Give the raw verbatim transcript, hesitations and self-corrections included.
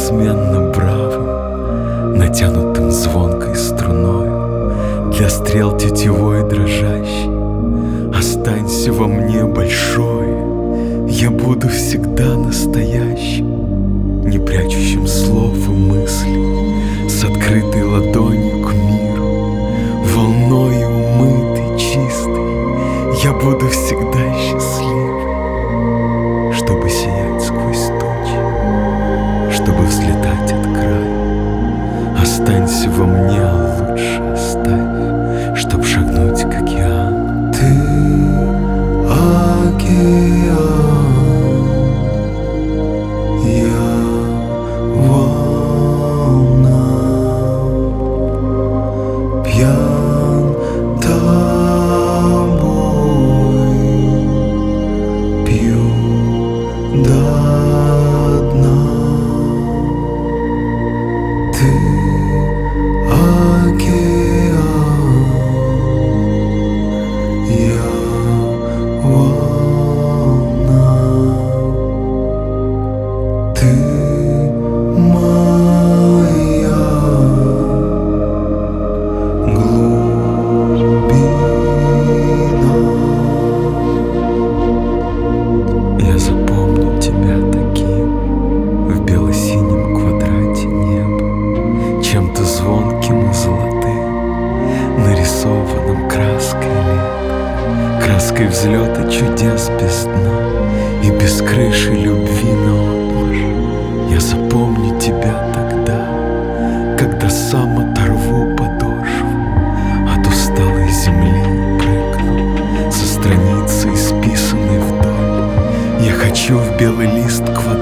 неизменно бравым, натянутым звонкой струною, для стрел тетивой дрожащей. Останься во мне большое, я буду всегда настоящим, не прячущим слов и мыслей, с открытой ладонью к миру, волною умытый, чистый. Я буду всегда счастливый, чтобы сиять сквозь тучи, чтобы взлетать от края. Останься во мне, а лучше оставь, чтоб шагнуть к океану. Ты океан, я волна, пьян тобой, пью до дна. Ты океан, я волна, ты моя глубина. Я запомню тебя таким в бело-синем квадрате неба, чем-то звонким и золотым, нарисованным краской лет, краской взлета чудес без дна и без крыши любви наотмашь. Я запомню тебя тогда, когда сам оторву подошву от усталой земли и прыгну со страницы, исписанной вдоль. Я хочу в белый лист квадрат